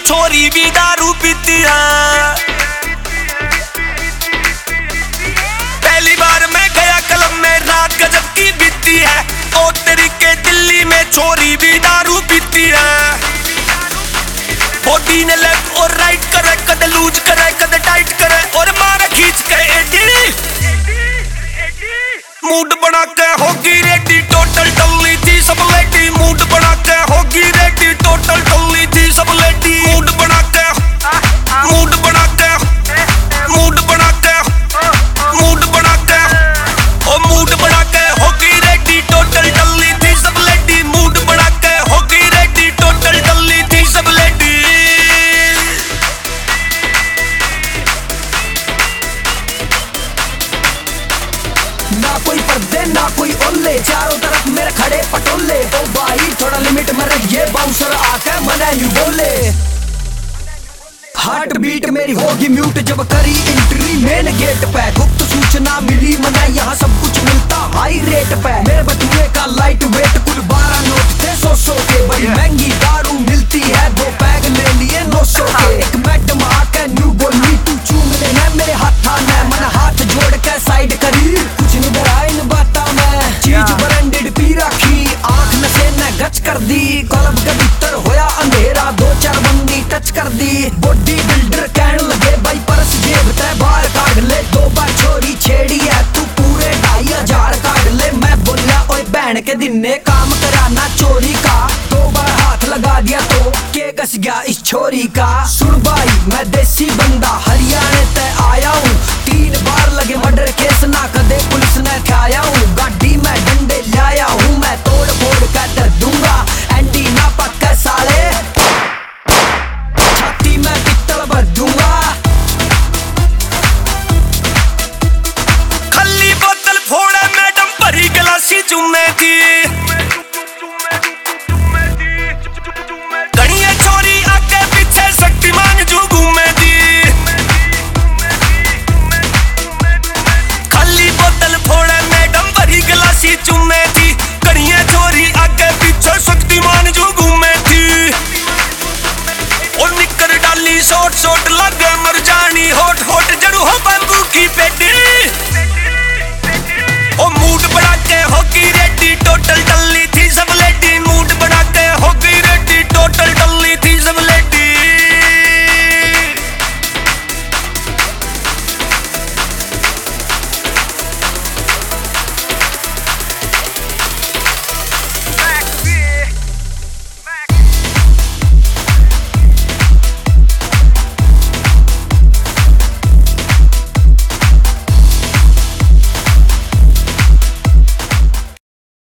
छोरी भी दारू पीती है। पहली बार मैं गया क्लब में, रात गजब की बीती है। ओ तेरी के दिल्ली में छोरी भी दारू पीती है। बॉडी ने लेफ्ट और राइट करे, कदे लूज करे कदे टाइट करे, और मारे खींच के एडी। मूड बना के होगी रेडी, टोटल टल्ली थी सब लेडी। मूड बना के होगी रेडी, टोटल टल्ली थी सब लेडी। मूड बना के, मूड बना के, मूड बना के, मूड बना के, ओ मूड बना के होगी रेडी, टोटल टल्ली थी सब लेडी। मूड बना के होगी रेडी, टोटल टल्ली थी सब लेडी। ना कोई पर्दे ना कोई ओले, चारों तरफ मेरे खड़े पटोले। ओ भाई थोड़ा लिमिट में रहिए, बाउंसर आके मना ही बोले। हार्ट बीट मेरी होगी म्यूट जब करी एंट्री मेन गेट पे। गुप्त सूचना मिली मना यहाँ सब कुछ मिलता हाई रेट पे। मेरे बटुए का लाइट वेट कुल 12 नोट थे 100 के। बड़ी महंगी दारू मिलती है, 2 पैग ले लिए 900 के। एक मैडम आके न्यू बोली तू चूम लेना मेरे हाथा ने। मन हाथ जोड़ के साइड करी, कुछ नहीं डरा इन बाता में। चीज ब्रांडेड पी रखी, आंख नशे ने गच कर दी। क्लब के भीतर होया अंधेरा, 2-4 बंदी टच कर दी। बॉडी बिल्डर कहने लगे भाई परस जेब ते बाहर काट ले। 2 बार छोरी छेड़ी है तू पूरे 2500 काट ले। मैं बोला ओए बहन के दिन ने काम कराना चोरी का। 2 बार हाथ लगा दिया तो के कस गया इस छोरी का। सुन भाई मैं देसी बंदा हरियाणा ते आया हूँ। 3 बार लगे मर्डर केस ना कदे पुलिस ने खाया हूँ।